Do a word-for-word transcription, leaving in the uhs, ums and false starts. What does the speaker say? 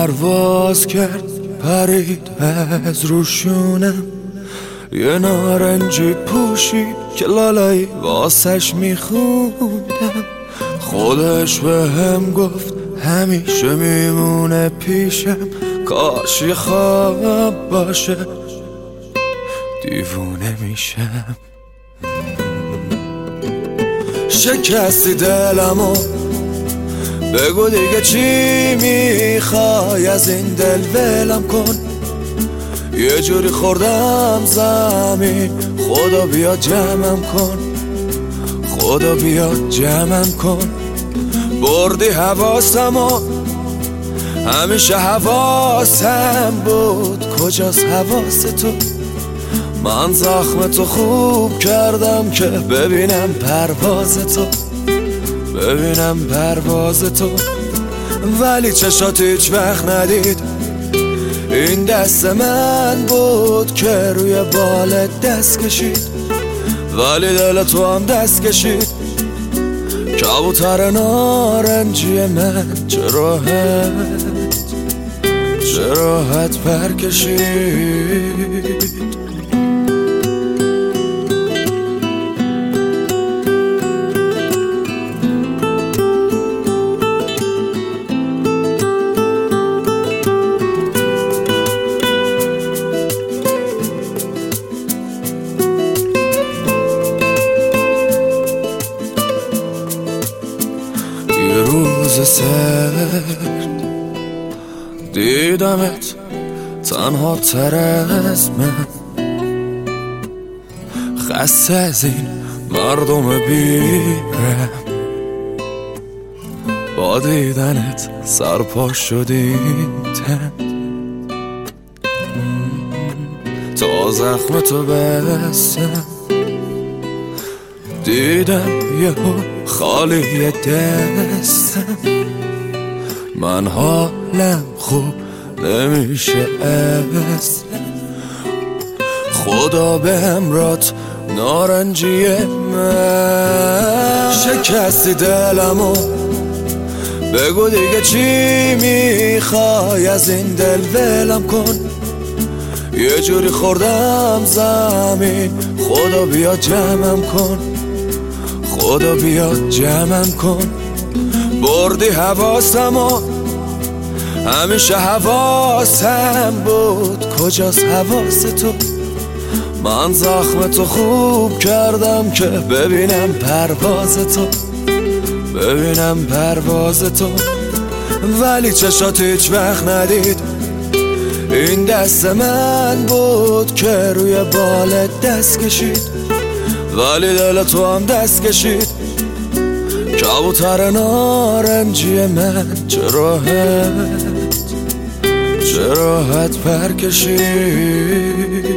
پرواز کرد پرید از روشونم، یه نارنجی پوشی که لالایی واسش میخوندم. خودش به هم گفت همیشه میمونه پیشم، کاش یه خواب باشه دیوونه میشم. شکستی دلمو بگو دیگه چی میخوای از این دل ولم کن. یه جوری خوردم زمین، خدا بیا جمعم کن، خدا بیا جمعم کن. بردی حواسمو، همیشه حواسم بود، کجاست حواس تو؟ من زخم تو خوب کردم که ببینم پرواز تو، ببینم پرواز تو. ولی چشات هیچ وقت ندید این دست من بود که روی بالت دست کشید. ولی دل تو هم دست کشید، کبوتر نارنجی من چه راحت، چه راحت پر کشید. روز سرد دیدمت تنها تر از من، خسته از این مردم بیرم. با دیدنت سرپا شدیم تن، تا زخم تو بستم. دیدم یهو خالی دستم، من حالم خوب نمیشه اصلا. خدا به همرات نارنجی من. شکستی دلمو بگو دیگه چی میخوای از این دل ولم کن. یه جوری خوردم زمین، خدا بیا جمعم کن، خدا بیا جمعم کن. بردی حواسمو، همیشه حواسم بود، کجاست حواس تو؟ من زخم تو خوب کردم که ببینم پرواز تو، ببینم پرواز تو. ولی چشات هیچ وقت ندید این دست من بود که روی بالت دست کشید. ولی دل تو هم دست کشید، کبوتر نارنجی من چه راحت، چه راحت پر کشید.